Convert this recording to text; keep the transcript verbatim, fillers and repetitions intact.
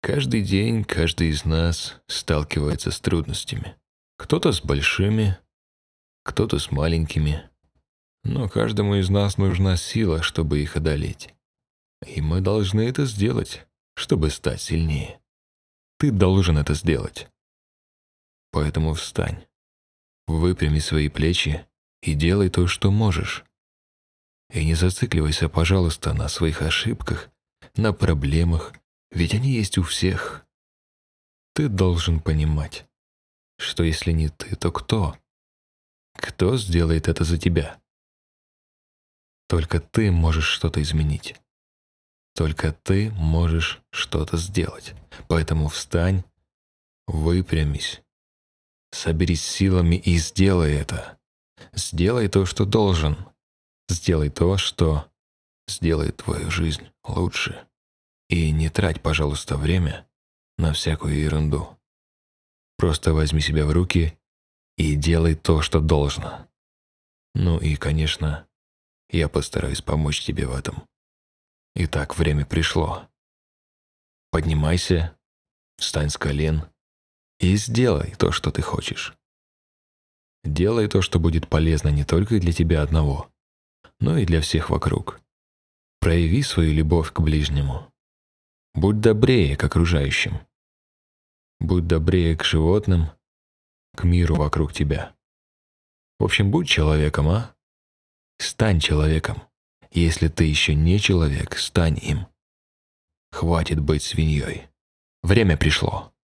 Каждый день каждый из нас сталкивается с трудностями. Кто-то с большими, кто-то с маленькими. Но каждому из нас нужна сила, чтобы их одолеть. И мы должны это сделать, чтобы стать сильнее. Ты должен это сделать. Поэтому встань, выпрями свои плечи и делай то, что можешь. И не зацикливайся, пожалуйста, на своих ошибках, на проблемах, ведь они есть у всех. Ты должен понимать, что если не ты, то кто? Кто сделает это за тебя? Только ты можешь что-то изменить. Только ты можешь что-то сделать. Поэтому встань, выпрямись, соберись силами и сделай это. Сделай то, что должен. Сделай то, что сделает твою жизнь лучше. И не трать, пожалуйста, время на всякую ерунду. Просто возьми себя в руки и делай то, что должно. Ну и, конечно, я постараюсь помочь тебе в этом. Итак, время пришло. Поднимайся, встань с колен и сделай то, что ты хочешь. Делай то, что будет полезно не только для тебя одного, но и для всех вокруг. Прояви свою любовь к ближнему. Будь добрее к окружающим. Будь добрее к животным, к миру вокруг тебя. В общем, будь человеком, а? Стань человеком. Если ты еще не человек, стань им. Хватит быть свиньей. Время пришло.